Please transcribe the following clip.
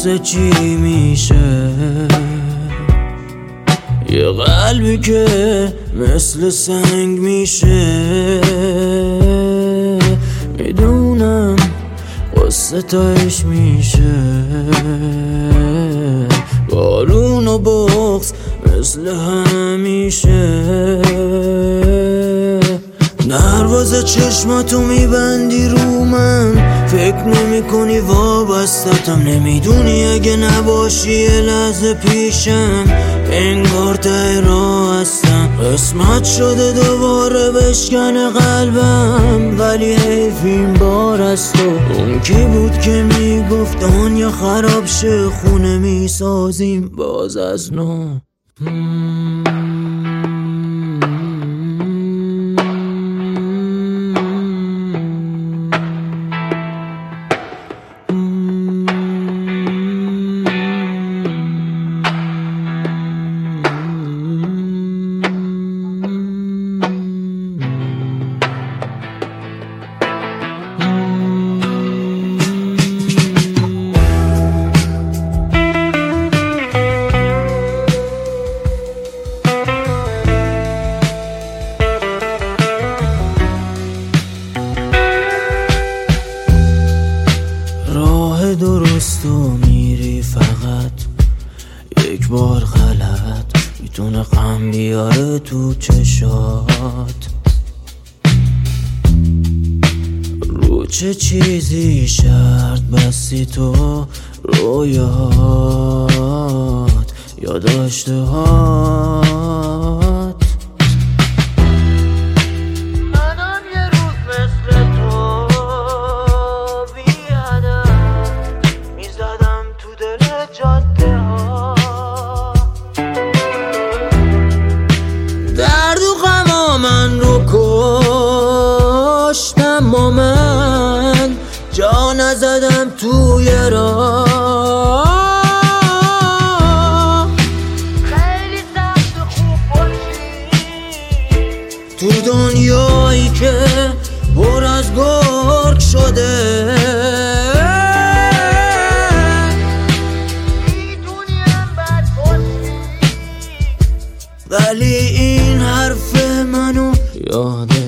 واسه چی میشه یه قلبی که مثل سنگ میشه؟ میدونم قصه تایش میشه بارون و بغض مثل همیشه. دروازه چشماتو میبندی رو من، فکر نمی کنی وابستتم، نمیدونی اگه نباشی یه لحظه پیشم انگار ته راه هستم. قسمت شده دوباره بشکن قلبم، ولی حیف این بار از تو. اون کی بود که میگفت دنیا خراب شه خونه میسازیم باز از نو؟ راه درستو میری فقط یک بار غلط، میتونه غم بیاره تو چشات. رو چه چیزی شرط بستی تو؟ رویات یا داشته هات؟ درد و غم من رو کشت، اما من جا نزدم توی راه. خیلی سخت خوب باشی تو دنیایی که پر از گرگ شده، ولی این حرف منو یادت